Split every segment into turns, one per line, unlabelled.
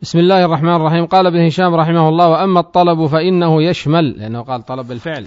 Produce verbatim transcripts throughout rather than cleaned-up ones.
بسم الله الرحمن الرحيم. قال ابن هشام رحمه الله: وأما الطلب فإنه يشمل، لأنه قال طلب بالفعل،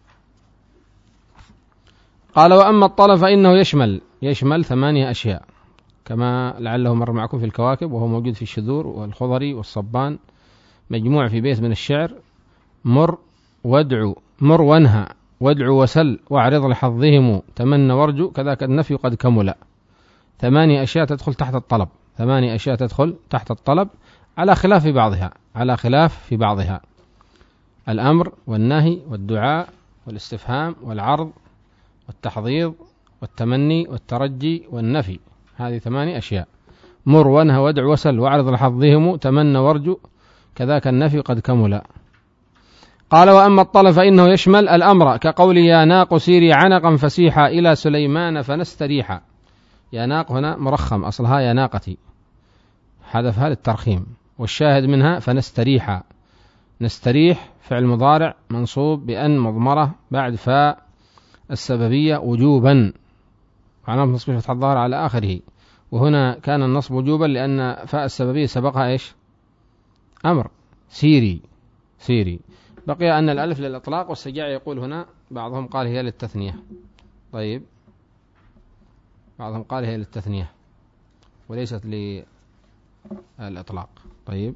قال وأما الطلب فإنه يشمل يشمل ثمانية أشياء، كما لعله مر معكم في الكواكب، وهو موجود في الشذور والخضري والصبان، مجموع في بيت من الشعر: مر وادعو مر وانهى وادعو وسل واعرض لحظهم تمنى وارجو كذاك النفي قد كمل. ثمانية أشياء تدخل تحت الطلب، ثمانية أشياء تدخل تحت الطلب على خلاف في بعضها على خلاف في بعضها الأمر والنهي والدعاء والاستفهام والعرض والتحضيض والتمني والترجي والنفي. هذه ثمانية أشياء: مر وانهى وادع وسل واعرض لحظهم تمنى وارجو كذاك النفي قد كمل. قال وأما الطلب فإنه يشمل الأمر، كقول يا ناق سيري عنقا فسيحا إلى سليمان فنستريحا. يا ناق هنا مرخم، أصلها يا ناقتي، حذفها للترخيم، والشاهد منها فنستريحا. نستريح فعل مضارع منصوب بأن مضمرة بعد فاء السببية وجوبا، وعلامة نصبه فتح الظاهر على آخره، وهنا كان النصب وجوبا لأن فاء السببية سبقها إيش؟ أمر، سيري سيري. بقي أن الألف للإطلاق، والسجاع يقول هنا بعضهم قال هي للتثنية. طيب، بعضهم قال هي للتثنية وليست للإطلاق. طيب،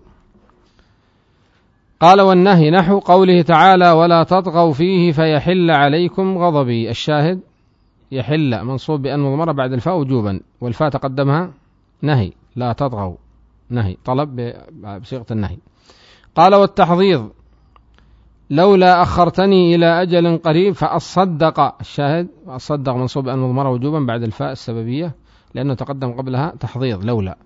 قال والنهي نحو قوله تعالى ولا تطغوا فيه فيحل عليكم غضبي. الشاهد يحل منصوب بأن مضمرة بعد الفاء وجوبا، والفاء تقدمها نهي، لا تطغوا نهي، طلب بصيغة النهي. قال والتحضيض لولا أخرتني إلى أجل قريب فأصدق. الشاهد أصدق منصوب بأن مضمرة وجوبا بعد الفاء السببية لأنه تقدم قبلها تحضيض لولا.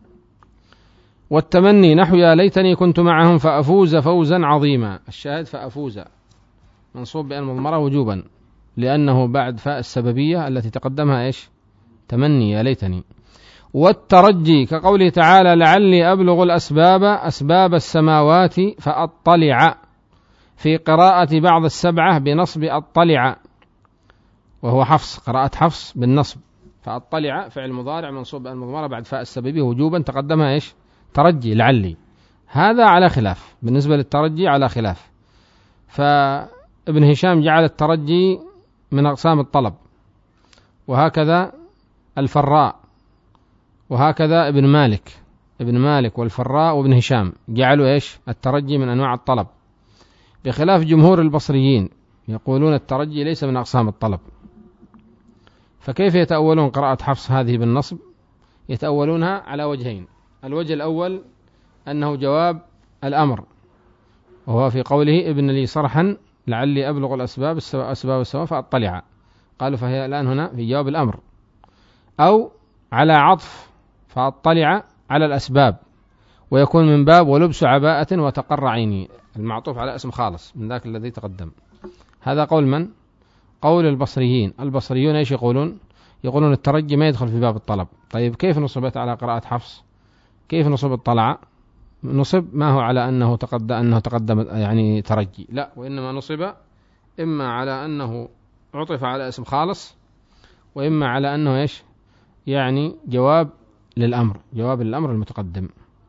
والتمني نحو يا ليتني كنت معهم فأفوز فوزا عظيما. الشاهد فأفوز منصوب بأن مضمرة وجوبا لأنه بعد فاء السببية التي تقدمها إيش؟ تمني يا ليتني. والترجي كقوله تعالى لعلي أبلغ الأسباب أسباب السماوات فأطلع، في قراءة بعض السبعة بنصب أطلع، وهو حفص، قراءة حفص بالنصب. فأطلع فعل مضارع منصوب بأن مضمرة بعد فاء السببية وجوبا تقدمها إيش؟ ترجي لعلي. هذا على خلاف، بالنسبة للترجي على خلاف. فابن هشام جعل الترجي من أقسام الطلب، وهكذا الفراء، وهكذا ابن مالك ابن مالك والفراء وابن هشام جعلوا إيش؟ الترجي من أنواع الطلب، بخلاف جمهور البصريين يقولون الترجي ليس من أقسام الطلب. فكيف يتأولون قراءة حفص هذه بالنصب؟ يتأولونها على وجهين: الوجه الأول أنه جواب الأمر، وهو في قوله ابن لي صرحا لعلي أبلغ الأسباب أسباب السماء فأطلع، قالوا فهي الآن هنا في جواب الأمر. أو على عطف فأطلع على الأسباب، ويكون من باب ولبس عباءة وتقر عيني، المعطوف على اسم خالص من ذاك الذي تقدم. هذا قول من؟ قول البصريين. البصريون ايش يقولون؟ يقولون الترجي ما يدخل في باب الطلب. طيب كيف نصبت على قراءة حفص؟ كيف نصب الطلع؟ نصب ما هو على أنه تقدم أنه تقدم يعني ترجي، لا، وإنما نصب إما على أنه عطف على اسم خالص، وإما على أنه ايش؟ يعني جواب للأمر، جواب للأمر المتقدم.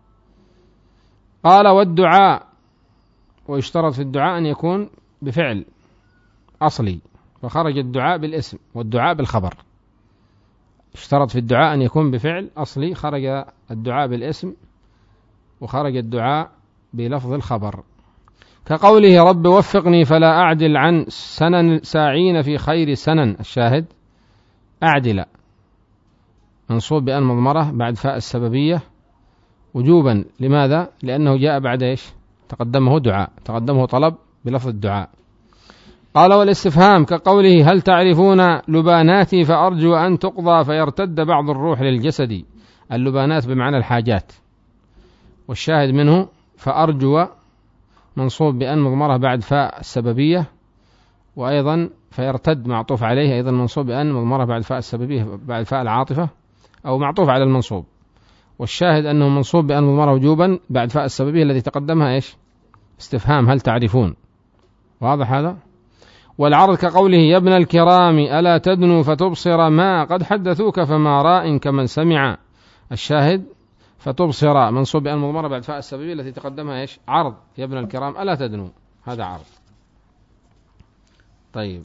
قال والدعاء، ويشترط في الدعاء أن يكون بفعل أصلي، فخرج الدعاء بالاسم والدعاء بالخبر. اشترط في الدعاء أن يكون بفعل أصلي، خرج الدعاء بالاسم وخرج الدعاء بلفظ الخبر، كقوله رب وفقني فلا أعدل عن سنن ساعين في خير سنن. الشاهد أعدل منصوب بأن مضمرة بعد فاء السببية وجوبا. لماذا؟ لأنه جاء بعد إيش؟ تقدمه دعاء، تقدمه طلب بلفظ الدعاء. قال والاستفهام كقوله هل تعرفون لباناتي فأرجو أن تقضى فيرتد بعض الروح للجسد. اللبانات بمعنى الحاجات، والشاهد منه فأرجو منصوب بأن مضمرة بعد فاء السببية، وأيضا فيرتد معطوف عليه أيضا منصوب بأن مضمرة بعد فاء السببية بعد فاء العاطفة أو معطوف على المنصوب، والشاهد أنه منصوب بأن مضمرة وجوبا بعد فاء السببية التي تقدمها إيش؟ استفهام هل تعرفون. واضح هذا؟ والعرض كقوله يا ابن الكرام ألا تدنو فتبصر ما قد حدثوك فما راء كمن سمع. الشاهد فتبصر منصوب بأن مضمرة بعد فاء السببية التي تقدمها إيش؟ عرض يا ابن الكرام ألا تدنو، هذا عرض. طيب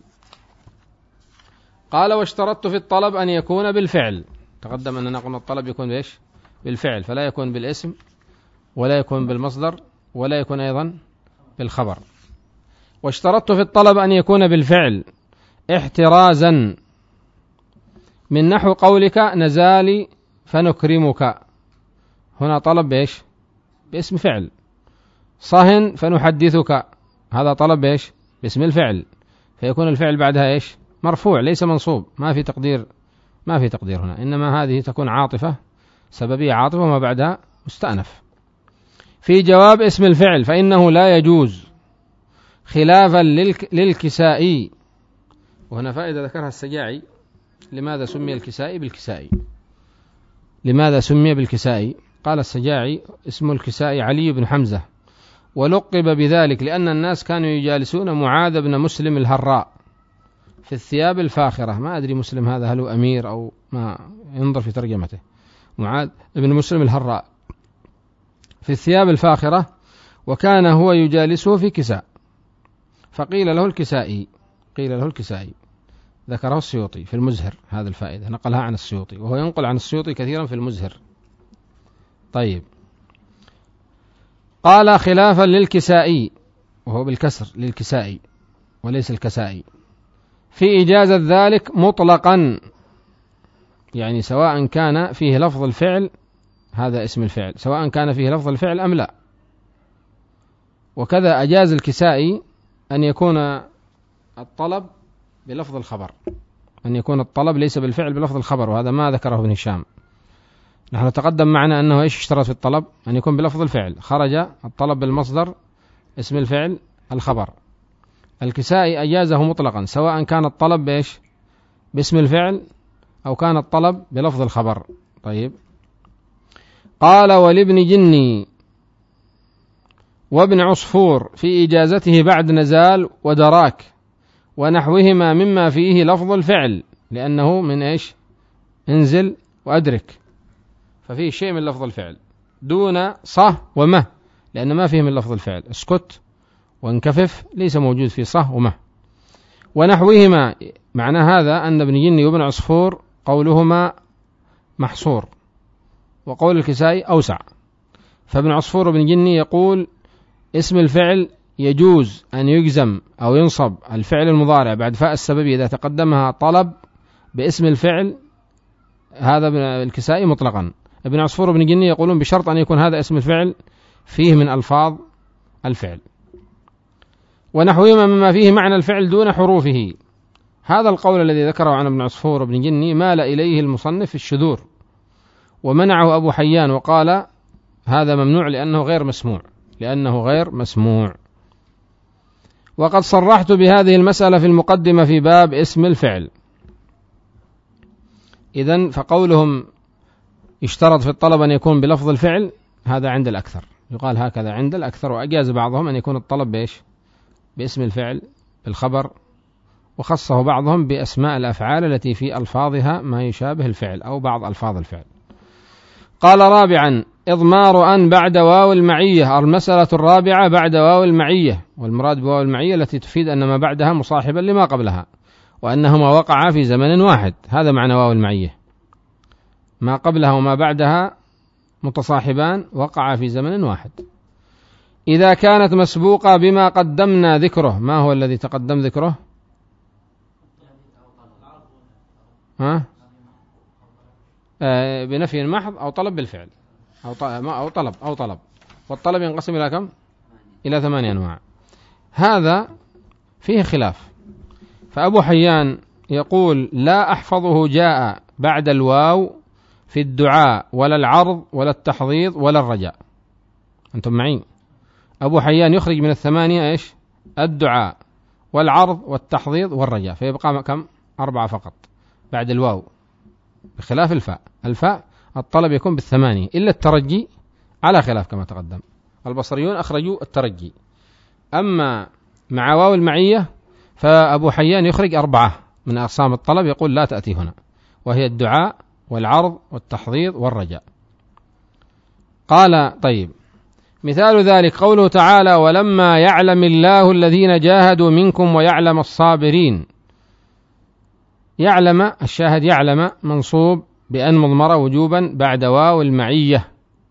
قال واشترطت في الطلب أن يكون بالفعل. تقدم أننا قلنا الطلب يكون بإيش؟ بالفعل، فلا يكون بالاسم ولا يكون بالمصدر ولا يكون أيضا بالخبر. واشترطت في الطلب أن يكون بالفعل احترازا من نحو قولك نزالي فنكرمك، هنا طلب بإيش؟ باسم فعل. صهن فنحدثك، هذا طلب بإيش؟ باسم الفعل، فيكون الفعل بعدها إيش؟ مرفوع ليس منصوب، ما في تقدير، ما في تقدير هنا، إنما هذه تكون عاطفة سببية عاطفة وما بعدها مستأنف. في جواب اسم الفعل فإنه لا يجوز خلافا للكسائي. وهنا فائدة ذكرها السجاعي، لماذا سمي الكسائي بالكسائي؟ لماذا سمي بالكسائي؟ قال السجاعي اسم الكسائي علي بن حمزة، ولقب بذلك لأن الناس كانوا يجالسون معاذ بن مسلم الهراء في الثياب الفاخرة. ما أدري مسلم هذا هل هو أمير أو ما، ينظر في ترجمته. معاذ بن مسلم الهراء في الثياب الفاخرة، وكان هو يجالسه في كساء، فقيل له الكسائي، قيل له الكسائي. ذكره السيوطي في المزهر، هذا الفائدة نقلها عن السيوطي، وهو ينقل عن السيوطي كثيرا في المزهر. طيب قال خلافا للكسائي، وهو بالكسر للكسائي وليس الكسائي، في إجازة ذلك مطلقا، يعني سواء كان فيه لفظ الفعل، هذا اسم الفعل، سواء كان فيه لفظ الفعل أم لا. وكذا أجاز الكسائي أن يكون الطلب بلفظ الخبر، أن يكون الطلب ليس بالفعل بلفظ الخبر، وهذا ما ذكره ابن هشام. نحن تقدم معنا أنه إيش اشترط في الطلب؟ أن يكون بلفظ الفعل، خرج الطلب بالمصدر اسم الفعل الخبر. الكسائي أجازه مطلقا، سواء كان الطلب بإيش؟ باسم الفعل أو كان الطلب بلفظ الخبر. طيب قال ولابن جني وابن عصفور في إجازته بعد نزال ودراك ونحوهما مما فيه لفظ الفعل، لأنه من إيش؟ انزل وأدرك، ففيه شيء من لفظ الفعل دون صه ومه، لأن ما فيه من لفظ الفعل. اسكت وانكفف ليس موجود في صه ومه. ونحوهما معنى هذا أن ابن جني وابن عصفور قولهما محصور، وقول الكسائي أوسع. فابن عصفور وابن جني يقول اسم الفعل يجوز أن يجزم أو ينصب الفعل المضارع بعد فاء السببية إذا تقدمها طلب باسم الفعل، هذا الكسائي مطلقا. ابن عصفور وابن جني يقولون بشرط أن يكون هذا اسم الفعل فيه من ألفاظ الفعل. ونحوهما مما فيه معنى الفعل دون حروفه. هذا القول الذي ذكره عن ابن عصفور وابن جني مال إليه المصنف في الشذور، ومنعه أبو حيان وقال هذا ممنوع لأنه غير مسموع، لأنه غير مسموع. وقد صرحت بهذه المسألة في المقدمة في باب اسم الفعل. إذن فقولهم اشترط في الطلب أن يكون بلفظ الفعل هذا عند الأكثر، يقال هكذا عند الأكثر. وأجاز بعضهم أن يكون الطلب بإيش؟ باسم الفعل بالخبر، وخصه بعضهم بأسماء الأفعال التي في ألفاظها ما يشابه الفعل أو بعض ألفاظ الفعل. قال رابعا إضمار أن بعد واو المعية. المسألة الرابعة بعد واو المعية، والمراد بواو المعية التي تفيد أن ما بعدها مصاحبا لما قبلها، وأنهما وقعا في زمن واحد، هذا معنى واو المعية، ما قبلها وما بعدها متصاحبان وقعا في زمن واحد. إذا كانت مسبوقة بما قدمنا ذكره. ما هو الذي تقدم ذكره؟ ها؟ آه بنفي محض أو طلب بالفعل أو أو طلب أو طلب والطلب ينقسم إلى كم؟ إلى ثمانية أنواع. هذا فيه خلاف. فأبو حيان يقول لا أحفظه جاء بعد الواو في الدعاء ولا العرض ولا التحضيض ولا الرجاء. أنتم معين؟ أبو حيان يخرج من الثمانية إيش؟ الدعاء والعرض والتحضيض والرجاء، فيبقى كم؟ أربعة فقط بعد الواو، بخلاف الفاء. الفاء الطلب يكون بالثمانية إلا الترجي على خلاف كما تقدم. البصريون أخرجوا الترجي، أما مع واو المعية فأبو حيان يخرج أربعة من أقسام الطلب، يقول لا تأتي هنا، وهي الدعاء والعرض والتحضيض والرجاء. قال طيب مثال ذلك قوله تعالى ولما يعلم الله الذين جاهدوا منكم ويعلم الصابرين. يعلم الشاهد يعلم منصوب بأن مضمرة وجوبا بعد واو المعية.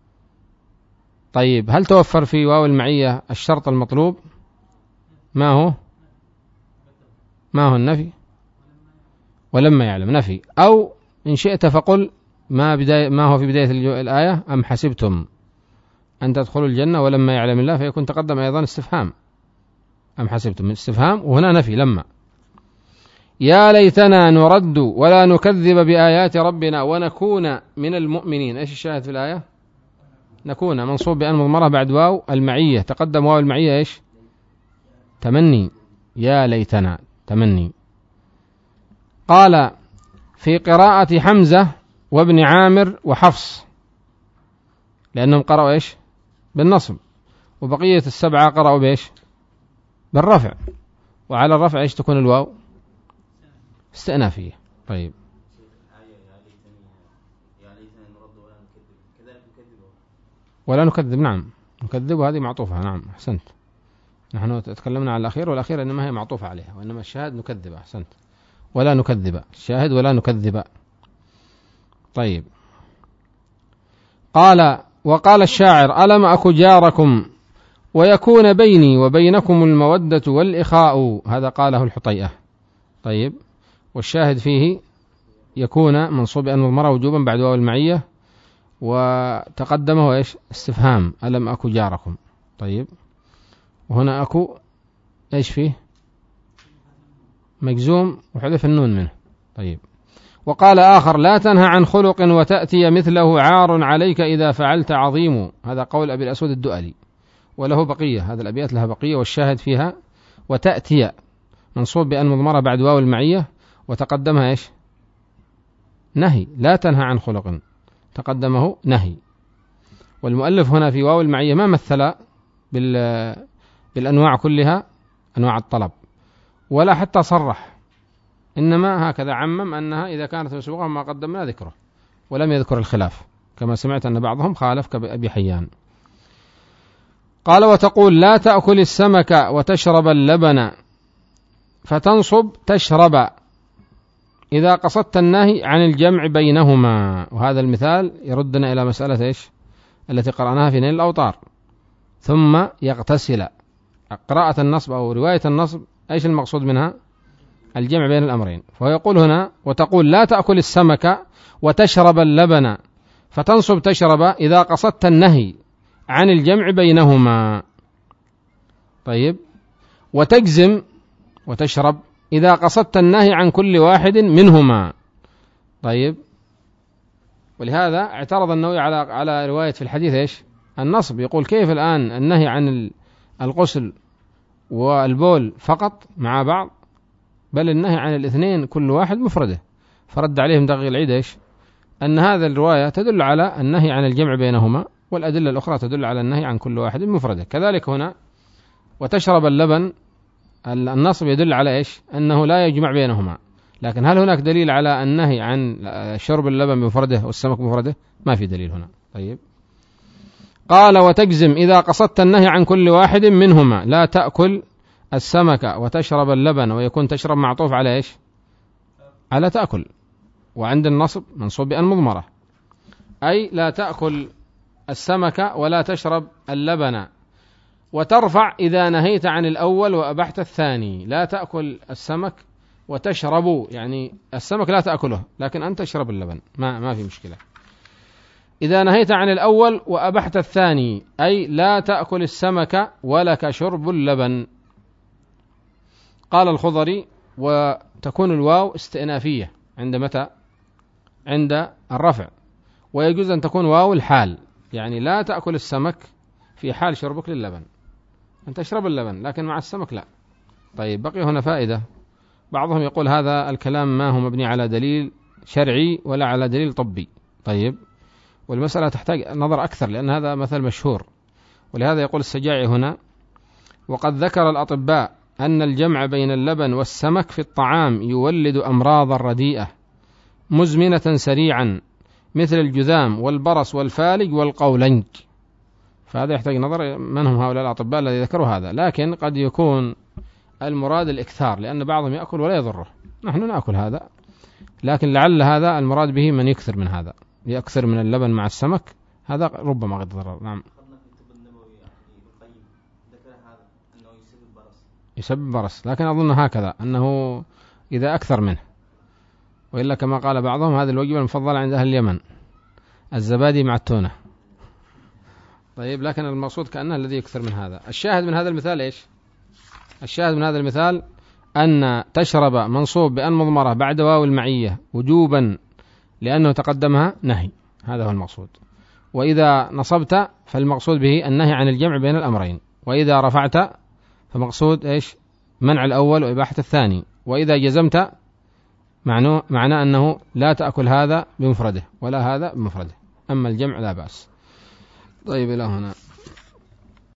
طيب هل توفر في واو المعية الشرط المطلوب؟ ما هو ما هو النفي؟ ولما يعلم نفي، أو إن شئت فقل ما, بداية ما هو في بداية الآية أم حسبتم أن تدخلوا الجنة ولما يعلم الله، فيكون تقدم أيضا استفهام أم حسبتم من استفهام، وهنا نفي لما. يا ليتنا نرد ولا نكذب بآيات ربنا ونكون من المؤمنين. إيش الشاهد في الآية؟ نكون منصوب بأن مضمرة بعد واو المعية، تقدم واو المعية إيش؟ تمني، يا ليتنا تمني. قال في قراءة حمزة وابن عامر وحفص لأنهم قرأوا إيش؟ بالنصب، وبقية السبعة قرأوا بإيش؟ بالرفع، وعلى الرفع إيش تكون الواو؟ استئنافية. طيب ولا نكذب، نعم نكذب، هذه معطوفة، نعم أحسنت. نحن تكلمنا على الأخير، والأخير إنما هي معطوفة عليها، وإنما الشاهد نكذب. أحسنت، ولا نكذب الشاهد ولا نكذب. طيب قال وقال الشاعر ألم أك جاركم ويكون بيني وبينكم المودة والإخاء. هذا قاله الحطيئة. طيب والشاهد فيه يكون منصوب بأن مضمرة وجوبا بعد واو المعية، وتقدمه إيش؟ استفهام ألم أك جاركم. طيب وهنا أكو إيش فيه؟ مجزوم وحذف النون منه. طيب وقال آخر لا تنهى عن خلق وتأتي مثله عار عليك إذا فعلت عظيم. هذا قول أبي الأسود الدؤلي، وله بقية، هذا الأبيات لها بقية، والشاهد فيها وتأتي منصوب بأن مضمرة بعد واو المعية، وتقدمها إيش؟ نهي، لا تنهى عن خلق، تقدمه نهي. والمؤلف هنا في واو المعية ما مثل بالأنواع كلها أنواع الطلب، ولا حتى صرح، إنما هكذا عمم أنها إذا كانت مسبوقة ما قدمنا ذكره، ولم يذكر الخلاف، كما سمعت أن بعضهم خالف كأبي حيان. قال وتقول لا تأكل السمك وتشرب اللبن، فتنصب تشرب إذا قصدت النهي عن الجمع بينهما. وهذا المثال يردنا إلى مسألة إيش التي قرأناها في نيل الأوطار. ثم يغتسل، قراءة النصب أو رواية النصب إيش المقصود منها؟ الجمع بين الأمرين. فهو يقول هنا وتقول لا تأكل السمك وتشرب اللبن، فتنصب تشرب إذا قصدت النهي عن الجمع بينهما. طيب وتجزم وتشرب إذا قصدت النهي عن كل واحد منهما. طيب ولهذا اعترض النووي على على رواية في الحديث إيش؟ النصب. يقول كيف الآن النهي عن الغسل والبول فقط مع بعض، بل النهي عن الاثنين كل واحد مفرده. فرد عليهم دغي العيد إيش؟ أن هذا الرواية تدل على النهي عن الجمع بينهما، والأدلة الأخرى تدل على النهي عن كل واحد مفرده. كذلك هنا وتشرب اللبن، النصب يدل على إيش؟ أنه لا يجمع بينهما، لكن هل هناك دليل على النهي عن شرب اللبن بمفرده والسمك بمفرده؟ ما في دليل هنا. طيب قال وتجزم إذا قصدت النهي عن كل واحد منهما، لا تأكل السمك وتشرب اللبن، ويكون تشرب معطوف على إيش؟ على تأكل، وعند النصب منصوب بأن مضمرة، أي لا تأكل السمك ولا تشرب اللبن. وترفع إذا نهيت عن الأول وأبحت الثاني، لا تأكل السمك وتشرب، يعني السمك لا تأكله لكن أنت تشرب اللبن، ما ما في مشكلة. إذا نهيت عن الأول وأبحت الثاني، أي لا تأكل السمك ولك شرب اللبن. قال الخضري وتكون الواو استئنافية عند متى؟ عند الرفع، ويجوز أن تكون واو الحال، يعني لا تأكل السمك في حال شربك للبن، أن تشرب اللبن لكن مع السمك لا. طيب بقي هنا فائدة، بعضهم يقول هذا الكلام ما هو مبني على دليل شرعي ولا على دليل طبي. طيب والمسألة تحتاج نظر أكثر، لأن هذا مثل مشهور، ولهذا يقول السجاعي هنا وقد ذكر الأطباء أن الجمع بين اللبن والسمك في الطعام يولد أمراضا رديئة مزمنة سريعا، مثل الجذام والبرص والفالج والقولنج. فهذا يحتاج نظر من هم هؤلاء الأطباء الذي ذكروا هذا. لكن قد يكون المراد الإكثار، لأن بعضهم يأكل ولا يضره، نحن نأكل هذا، لكن لعل هذا المراد به من يكثر من هذا، يكثر من اللبن مع السمك، هذا ربما قد ضرر. نعم. يسبب برص، لكن أظن هكذا أنه إذا أكثر منه، وإلا كما قال بعضهم هذه الوجبة المفضلة عند أهل اليمن، الزبادي مع التونة. طيب، لكن المقصود كأنه الذي يكثر من هذا. الشاهد من هذا المثال إيش؟ الشاهد من هذا المثال أن تشرب منصوب بأن مضمرة بعد واو المعية وجوبا لأنه تقدمها نهي، هذا هو المقصود. وإذا نصبت فالمقصود به النهي عن الجمع بين الأمرين، وإذا رفعت فمقصود إيش؟ منع الأول وإباحة الثاني. وإذا جزمت معناه معناه أنه لا تأكل هذا بمفرده ولا هذا بمفرده، أما الجمع لا بأس. طيب، إلى هنا.